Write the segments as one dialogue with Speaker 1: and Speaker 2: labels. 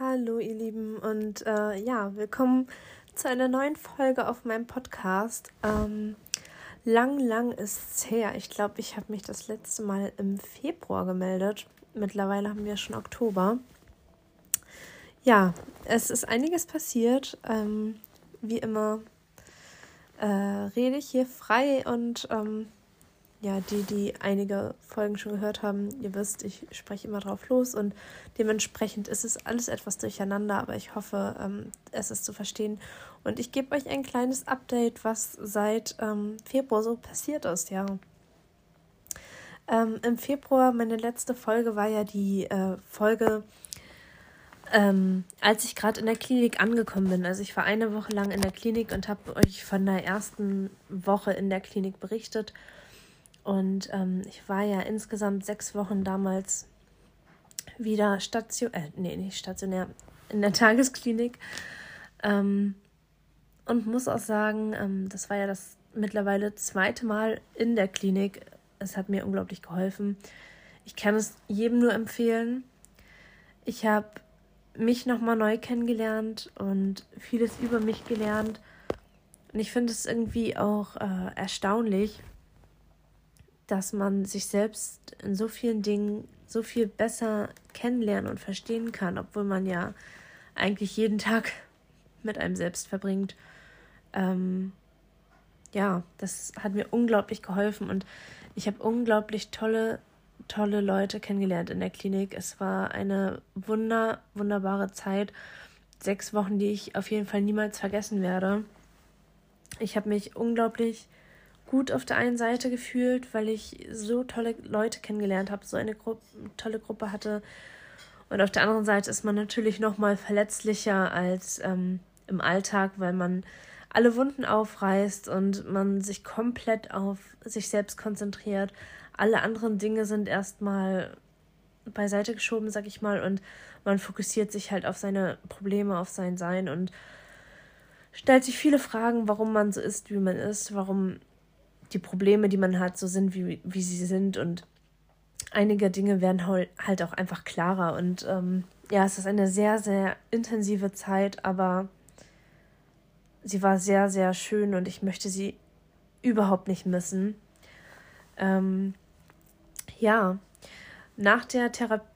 Speaker 1: Hallo ihr Lieben und willkommen zu einer neuen Folge auf meinem Podcast. Lang ist es her. Ich glaube, ich habe mich das letzte Mal im Februar gemeldet. Mittlerweile haben wir schon Oktober. Ja, es ist einiges passiert. Wie immer rede ich hier frei und die einige Folgen schon gehört haben, ihr wisst, ich spreche immer drauf los und dementsprechend ist es alles etwas durcheinander, aber ich hoffe, es ist zu verstehen. Und ich gebe euch ein kleines Update, was seit Februar so passiert ist, ja. Im Februar, meine letzte Folge war ja die Folge, als ich gerade in der Klinik angekommen bin. Also ich war eine Woche lang in der Klinik und habe euch von der ersten Woche in der Klinik berichtet. Und ich war ja insgesamt 6 Wochen damals wieder nicht stationär, in der Tagesklinik. Und muss auch sagen, das war ja das mittlerweile 2. Mal in der Klinik. Es hat mir unglaublich geholfen. Ich kann es jedem nur empfehlen. Ich habe mich nochmal neu kennengelernt und vieles über mich gelernt. Und ich finde es irgendwie auch erstaunlich, dass man sich selbst in so vielen Dingen so viel besser kennenlernen und verstehen kann, obwohl man ja eigentlich jeden Tag mit einem selbst verbringt. Das hat mir unglaublich geholfen und ich habe unglaublich tolle Leute kennengelernt in der Klinik. Es war eine wunderbare Zeit. 6 Wochen, die ich auf jeden Fall niemals vergessen werde. Ich habe mich unglaublich gut auf der einen Seite gefühlt, weil ich so tolle Leute kennengelernt habe, so eine tolle Gruppe hatte. Und auf der anderen Seite ist man natürlich noch mal verletzlicher als im Alltag, weil man alle Wunden aufreißt und man sich komplett auf sich selbst konzentriert. Alle anderen Dinge sind erstmal beiseite geschoben, sag ich mal, und man fokussiert sich halt auf seine Probleme, auf sein Sein und stellt sich viele Fragen, warum man so ist, wie man ist, warum die Probleme, die man hat, so sind, wie sie sind. Und einige Dinge werden halt auch einfach klarer. Und es ist eine sehr, sehr intensive Zeit, aber sie war sehr, sehr schön und ich möchte sie überhaupt nicht missen. Nach der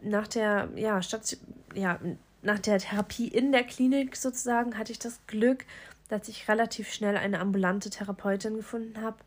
Speaker 1: Therapie in der Klinik sozusagen hatte ich das Glück, dass ich relativ schnell eine ambulante Therapeutin gefunden habe,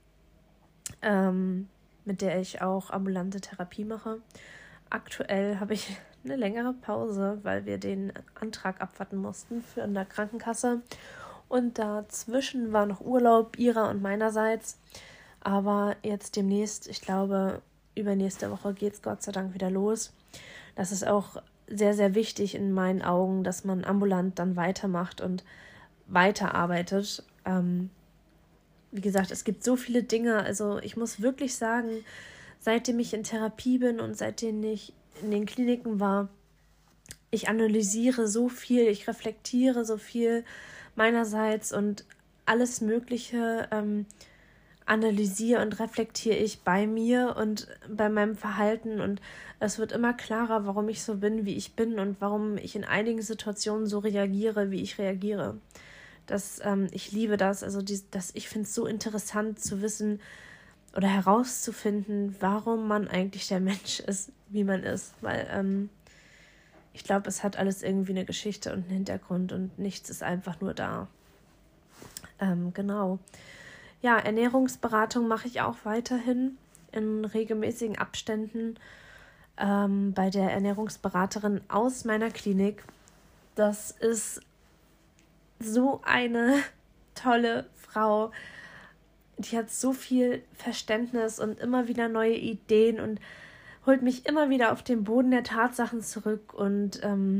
Speaker 1: mit der ich auch ambulante Therapie mache. Aktuell habe ich eine längere Pause, weil wir den Antrag abwarten mussten für in der Krankenkasse. Und dazwischen war noch Urlaub ihrer und meinerseits. Aber jetzt demnächst, ich glaube, übernächste Woche geht es Gott sei Dank wieder los. Das ist auch sehr, sehr wichtig in meinen Augen, dass man ambulant dann weitermacht und weiterarbeitet. Wie gesagt, es gibt so viele Dinge. Also ich muss wirklich sagen, seitdem ich in Therapie bin und seitdem ich in den Kliniken war, ich analysiere so viel, ich reflektiere so viel meinerseits und alles Mögliche analysiere und reflektiere ich bei mir und bei meinem Verhalten und es wird immer klarer, warum ich so bin, wie ich bin und warum ich in einigen Situationen so reagiere, wie ich reagiere. Ich liebe das, also ich finde es so interessant zu wissen oder herauszufinden, warum man eigentlich der Mensch ist, wie man ist, weil ich glaube, es hat alles irgendwie eine Geschichte und einen Hintergrund und nichts ist einfach nur da. Genau. Ja, Ernährungsberatung mache ich auch weiterhin in regelmäßigen Abständen bei der Ernährungsberaterin aus meiner Klinik. Das ist so eine tolle Frau. Die hat so viel Verständnis und immer wieder neue Ideen und holt mich immer wieder auf den Boden der Tatsachen zurück. Und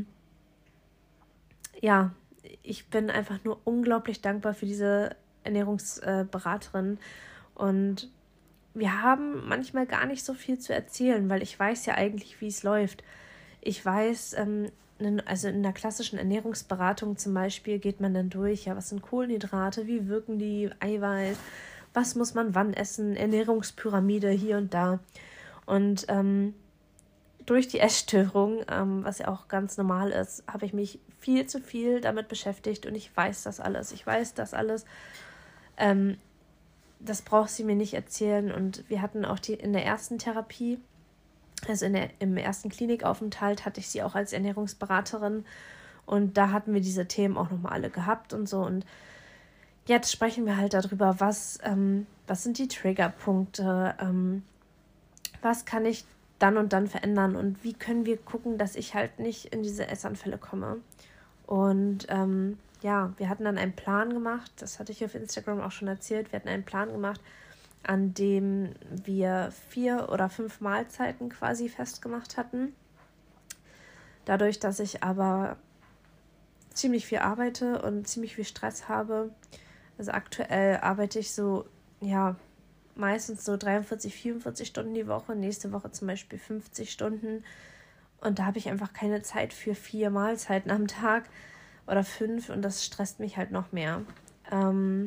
Speaker 1: ich bin einfach nur unglaublich dankbar für diese Ernährungsberaterin. Und wir haben manchmal gar nicht so viel zu erzählen, weil ich weiß ja eigentlich, wie es läuft. Ich weiß, also in der klassischen Ernährungsberatung zum Beispiel geht man dann durch, ja, was sind Kohlenhydrate, wie wirken die, Eiweiß, was muss man wann essen, Ernährungspyramide hier und da. Und durch die Essstörung, was ja auch ganz normal ist, habe ich mich viel zu viel damit beschäftigt und ich weiß das alles. Ich weiß das alles. Das braucht sie mir nicht erzählen. Und wir hatten auch in der ersten Therapie, also im ersten Klinikaufenthalt, hatte ich sie auch als Ernährungsberaterin. Und da hatten wir diese Themen auch nochmal alle gehabt und so. Und jetzt sprechen wir halt darüber, was sind die Triggerpunkte, was kann ich dann und dann verändern und wie können wir gucken, dass ich halt nicht in diese Essanfälle komme. Und wir hatten dann einen Plan gemacht, das hatte ich auf Instagram auch schon erzählt, wir hatten einen Plan gemacht, an dem wir 4 oder 5 Mahlzeiten quasi festgemacht hatten. Dadurch, dass ich aber ziemlich viel arbeite und ziemlich viel Stress habe, also aktuell arbeite ich so, meistens so 43, 44 Stunden die Woche, nächste Woche zum Beispiel 50 Stunden. Und da habe ich einfach keine Zeit für 4 Mahlzeiten am Tag oder 5 und das stresst mich halt noch mehr. Und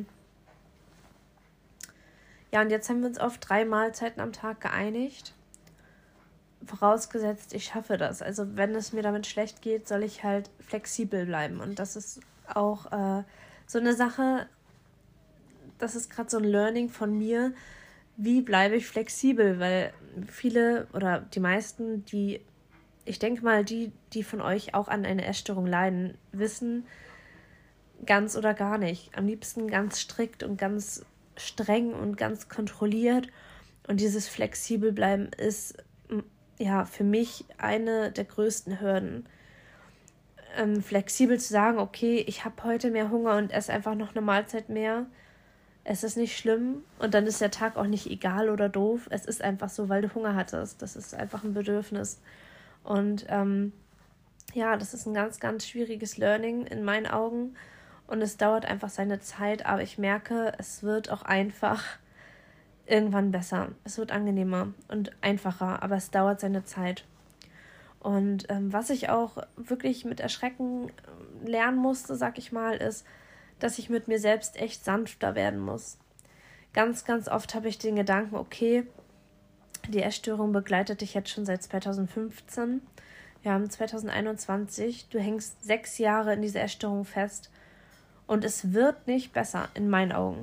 Speaker 1: jetzt haben wir uns auf 3 Mahlzeiten am Tag geeinigt. Vorausgesetzt, ich schaffe das. Also wenn es mir damit schlecht geht, soll ich halt flexibel bleiben. Und das ist auch so eine Sache, das ist gerade so ein Learning von mir, wie bleibe ich flexibel, weil viele oder die meisten, ich denke mal, die von euch auch an einer Essstörung leiden, wissen ganz oder gar nicht. Am liebsten ganz strikt und ganz streng und ganz kontrolliert. Und dieses flexibel bleiben ist für mich eine der größten Hürden. Flexibel zu sagen, okay, ich habe heute mehr Hunger und esse einfach noch eine Mahlzeit mehr. Es ist nicht schlimm und dann ist der Tag auch nicht egal oder doof. Es ist einfach so, weil du Hunger hattest. Das ist einfach ein Bedürfnis. Und das ist ein ganz, ganz schwieriges Learning in meinen Augen. Und es dauert einfach seine Zeit, aber ich merke, es wird auch einfach irgendwann besser. Es wird angenehmer und einfacher, aber es dauert seine Zeit. Und was ich auch wirklich mit Erschrecken lernen musste, sag ich mal, ist, dass ich mit mir selbst echt sanfter werden muss. Ganz, ganz oft habe ich den Gedanken, okay, die Essstörung begleitet dich jetzt schon seit 2015. Wir haben 2021, du hängst 6 Jahre in dieser Essstörung fest und es wird nicht besser, in meinen Augen.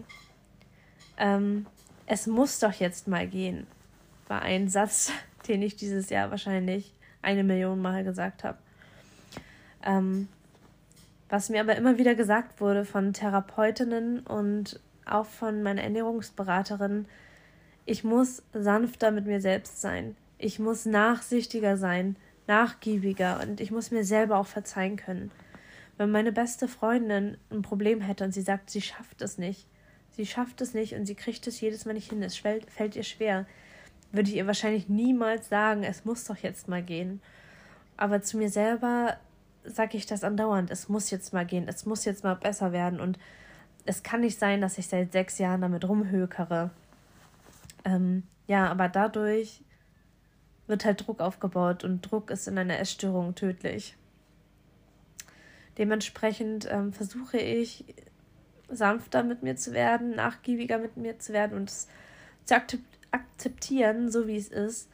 Speaker 1: Es muss doch jetzt mal gehen, war ein Satz, den ich dieses Jahr wahrscheinlich 1 Million Mal gesagt habe. Was mir aber immer wieder gesagt wurde von Therapeutinnen und auch von meiner Ernährungsberaterin, ich muss sanfter mit mir selbst sein. Ich muss nachsichtiger sein, nachgiebiger und ich muss mir selber auch verzeihen können. Wenn meine beste Freundin ein Problem hätte und sie sagt, sie schafft es nicht und sie kriegt es jedes Mal nicht hin, es fällt ihr schwer, würde ich ihr wahrscheinlich niemals sagen, es muss doch jetzt mal gehen. Aber zu mir selber sage ich das andauernd, es muss jetzt mal gehen, es muss jetzt mal besser werden und es kann nicht sein, dass ich seit 6 Jahren damit rumhökere. Aber dadurch wird halt Druck aufgebaut und Druck ist in einer Essstörung tödlich. Dementsprechend versuche ich, sanfter mit mir zu werden, nachgiebiger mit mir zu werden und es zu akzeptieren, so wie es ist.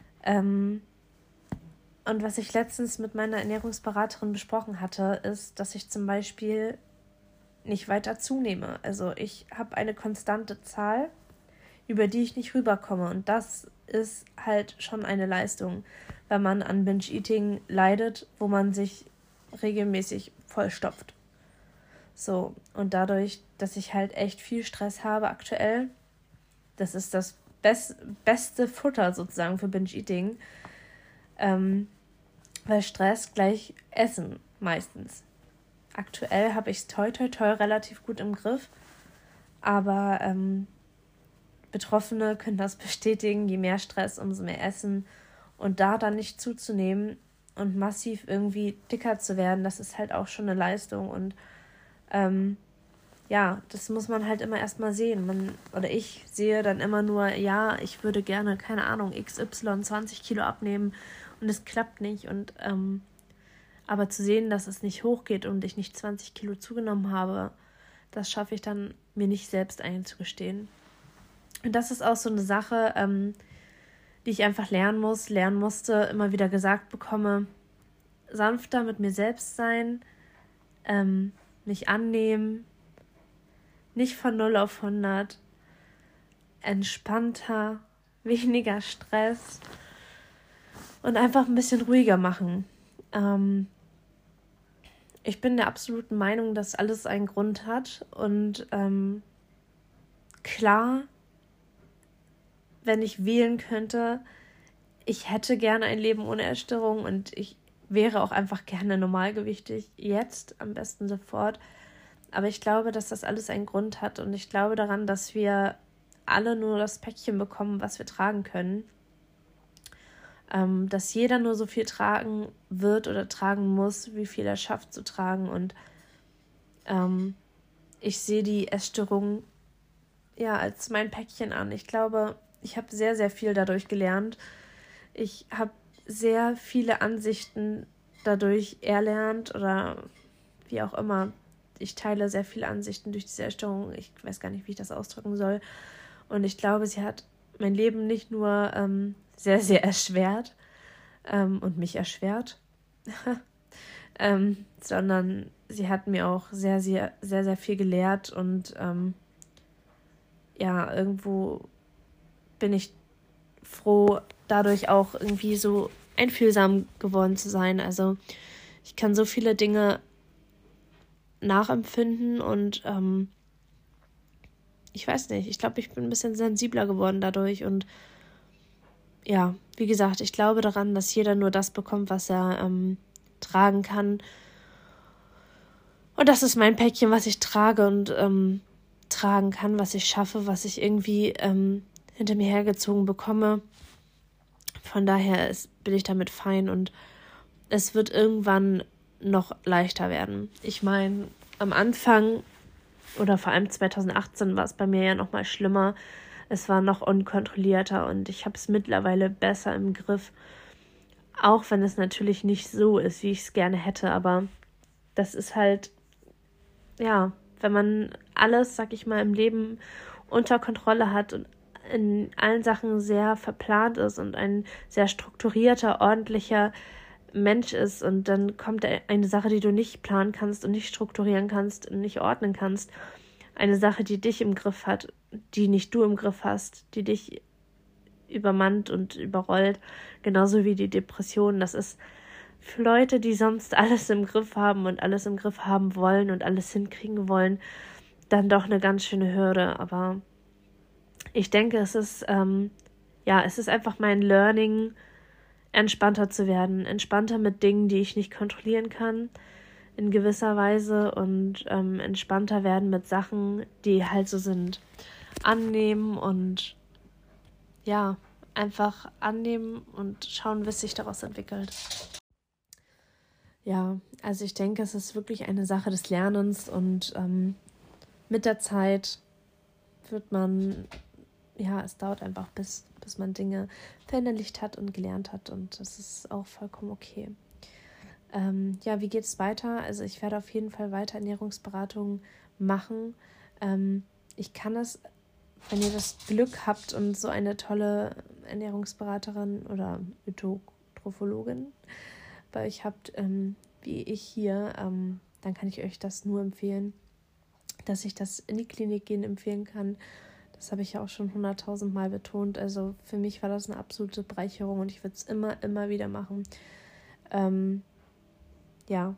Speaker 1: Und was ich letztens mit meiner Ernährungsberaterin besprochen hatte, ist, dass ich zum Beispiel nicht weiter zunehme. Also ich habe eine konstante Zahl, über die ich nicht rüberkomme. Und das ist halt schon eine Leistung, wenn man an Binge-Eating leidet, wo man sich regelmäßig vollstopft. So, und dadurch, dass ich halt echt viel Stress habe aktuell, das ist das beste Futter sozusagen für Binge-Eating, weil Stress gleich Essen meistens. Aktuell habe ich es toi relativ gut im Griff, aber Betroffene können das bestätigen, je mehr Stress, umso mehr Essen und da dann nicht zuzunehmen und massiv irgendwie dicker zu werden, das ist halt auch schon eine Leistung und das muss man halt immer erstmal sehen. Ich sehe dann immer nur, ich würde gerne, keine Ahnung, XY 20 Kilo abnehmen und es klappt nicht. Und aber zu sehen, dass es nicht hochgeht und ich nicht 20 Kilo zugenommen habe, das schaffe ich dann mir nicht selbst einzugestehen. Und das ist auch so eine Sache, die ich einfach lernen musste, immer wieder gesagt bekomme, sanfter mit mir selbst sein, mich annehmen, nicht von 0 auf 100, entspannter, weniger Stress und einfach ein bisschen ruhiger machen. Ich bin der absoluten Meinung, dass alles einen Grund hat und klar, wenn ich wählen könnte, ich hätte gerne ein Leben ohne Essstörung und ich wäre auch einfach gerne normalgewichtig, jetzt am besten sofort. Aber ich glaube, dass das alles einen Grund hat und ich glaube daran, dass wir alle nur das Päckchen bekommen, was wir tragen können. Dass jeder nur so viel tragen wird oder tragen muss, wie viel er schafft zu tragen. Und ich sehe die Essstörung ja als mein Päckchen an. Ich glaube, ich habe sehr, sehr viel dadurch gelernt. Ich habe sehr viele Ansichten dadurch erlernt oder wie auch immer. Ich teile sehr viele Ansichten durch diese Essstörung. Ich weiß gar nicht, wie ich das ausdrücken soll. Und ich glaube, sie hat mein Leben nicht nur sehr, sehr erschwert und mich erschwert, sondern sie hat mir auch sehr, sehr, sehr, sehr viel gelehrt und ja, irgendwo bin ich froh, dadurch auch irgendwie so einfühlsam geworden zu sein. Also ich kann so viele Dinge nachempfinden und ich weiß nicht, ich glaube, ich bin ein bisschen sensibler geworden dadurch und ja, wie gesagt, ich glaube daran, dass jeder nur das bekommt, was er tragen kann. Und das ist mein Päckchen, was ich trage und tragen kann, was ich schaffe, was ich irgendwie hinter mir hergezogen bekomme. Von daher bin ich damit fein und es wird irgendwann noch leichter werden. Ich meine, am Anfang oder vor allem 2018 war es bei mir ja noch mal schlimmer. Es war noch unkontrollierter und ich habe es mittlerweile besser im Griff. Auch wenn es natürlich nicht so ist, wie ich es gerne hätte. Aber das ist halt, ja, wenn man alles, sag ich mal, im Leben unter Kontrolle hat und in allen Sachen sehr verplant ist und ein sehr strukturierter, ordentlicher Mensch ist und dann kommt eine Sache, die du nicht planen kannst und nicht strukturieren kannst und nicht ordnen kannst, eine Sache, die dich im Griff hat, die nicht du im Griff hast, die dich übermannt und überrollt, genauso wie die Depression. Das ist für Leute, die sonst alles im Griff haben und alles im Griff haben wollen und alles hinkriegen wollen, dann doch eine ganz schöne Hürde. Aber ich denke, es ist einfach mein Learning, entspannter zu werden, entspannter mit Dingen, die ich nicht kontrollieren kann, in gewisser Weise und entspannter werden mit Sachen, die halt so sind. Annehmen und ja, einfach annehmen und schauen, wie es sich daraus entwickelt. Ja, also ich denke, es ist wirklich eine Sache des Lernens und mit der Zeit wird man, ja, es dauert einfach, bis man Dinge verinnerlicht hat und gelernt hat und das ist auch vollkommen okay. Ja, wie geht es weiter? Also ich werde auf jeden Fall weiter Ernährungsberatung machen. Ich kann es, wenn ihr das Glück habt und so eine tolle Ernährungsberaterin oder Ökotrophologin bei euch habt, wie ich hier, dann kann ich euch das nur empfehlen, dass ich das in die Klinik gehen empfehlen kann. Das habe ich ja auch schon 100.000 Mal betont. Also für mich war das eine absolute Bereicherung und ich würde es immer wieder machen. Ja.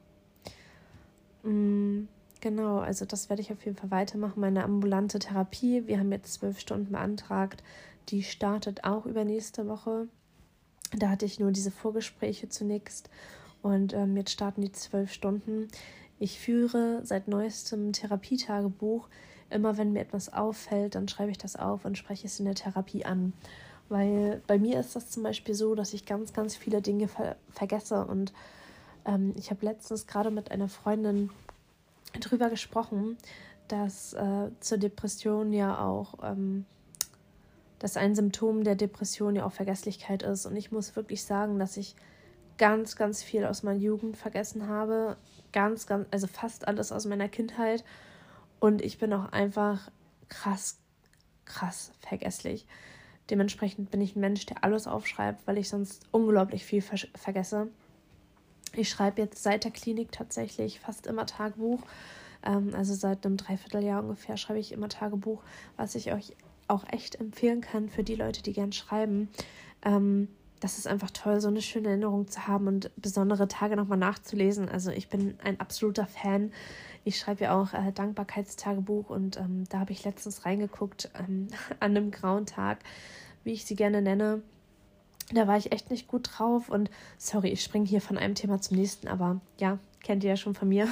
Speaker 1: Genau, also das werde ich auf jeden Fall weitermachen. Meine ambulante Therapie, wir haben jetzt 12 Stunden beantragt. Die startet auch übernächste Woche. Da hatte ich nur diese Vorgespräche zunächst und jetzt starten die 12 Stunden. Ich führe seit neuestem Therapietagebuch. Immer wenn mir etwas auffällt, dann schreibe ich das auf und spreche es in der Therapie an. Weil bei mir ist das zum Beispiel so, dass ich ganz, ganz viele Dinge vergesse. Und ich habe letztens gerade mit einer Freundin drüber gesprochen, dass zur Depression ja auch, dass ein Symptom der Depression ja auch Vergesslichkeit ist. Und ich muss wirklich sagen, dass ich ganz, ganz viel aus meiner Jugend vergessen habe. Also fast alles aus meiner Kindheit. Und ich bin auch einfach krass vergesslich. Dementsprechend bin ich ein Mensch, der alles aufschreibt, weil ich sonst unglaublich viel vergesse. Ich schreibe jetzt seit der Klinik tatsächlich fast immer Tagebuch. Also seit einem Dreivierteljahr ungefähr schreibe ich immer Tagebuch, was ich euch auch echt empfehlen kann für die Leute, die gern schreiben. Das ist einfach toll, so eine schöne Erinnerung zu haben und besondere Tage nochmal nachzulesen. Also ich bin ein absoluter Fan. Ich schreibe ja auch Dankbarkeitstagebuch und da habe ich letztens reingeguckt an einem grauen Tag, wie ich sie gerne nenne. Da war ich echt nicht gut drauf und sorry, ich springe hier von einem Thema zum nächsten, aber ja, kennt ihr ja schon von mir.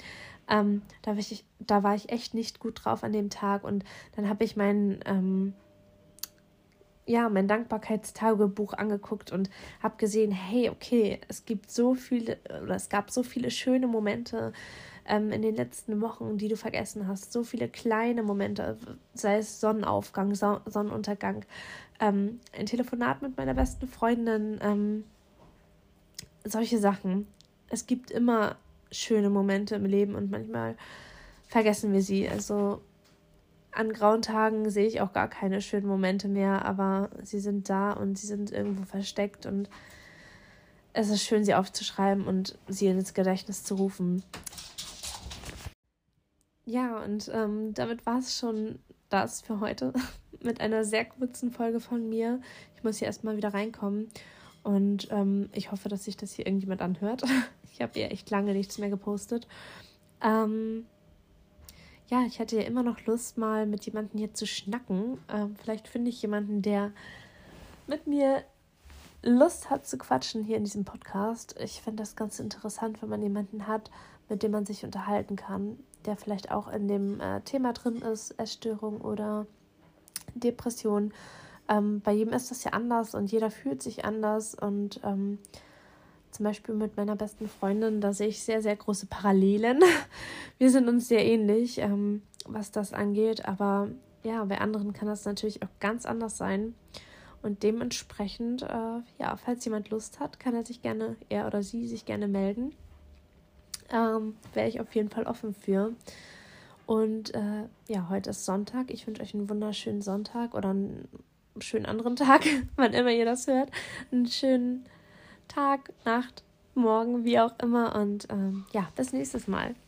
Speaker 1: Da war ich echt nicht gut drauf an dem Tag und dann habe ich mein Dankbarkeitstagebuch angeguckt und habe gesehen, hey, okay, es gab so viele schöne Momente in den letzten Wochen, die du vergessen hast. So viele kleine Momente, sei es Sonnenaufgang, Sonnenuntergang, ein Telefonat mit meiner besten Freundin, solche Sachen. Es gibt immer schöne Momente im Leben und manchmal vergessen wir sie. Also an grauen Tagen sehe ich auch gar keine schönen Momente mehr, aber sie sind da und sie sind irgendwo versteckt und es ist schön, sie aufzuschreiben und sie ins Gedächtnis zu rufen. Ja, und damit war es schon das für heute mit einer sehr kurzen Folge von mir. Ich muss hier erstmal wieder reinkommen und ich hoffe, dass sich das hier irgendjemand anhört. Ich habe ja echt lange nichts mehr gepostet. Ich hätte ja immer noch Lust, mal mit jemandem hier zu schnacken. Vielleicht finde ich jemanden, der mit mir Lust hat zu quatschen hier in diesem Podcast. Ich finde das ganz interessant, wenn man jemanden hat, mit dem man sich unterhalten kann, der vielleicht auch in dem Thema drin ist, Essstörung oder Depression. Bei jedem ist das ja anders und jeder fühlt sich anders und zum Beispiel mit meiner besten Freundin, da sehe ich sehr, sehr große Parallelen. Wir sind uns sehr ähnlich, was das angeht. Aber ja, bei anderen kann das natürlich auch ganz anders sein. Und dementsprechend, falls jemand Lust hat, kann er oder sie sich gerne melden. Wäre ich auf jeden Fall offen für. Und heute ist Sonntag. Ich wünsche euch einen wunderschönen Sonntag oder einen schönen anderen Tag, wann immer ihr das hört. Einen schönen Tag, Nacht, Morgen, wie auch immer. Und bis nächstes Mal.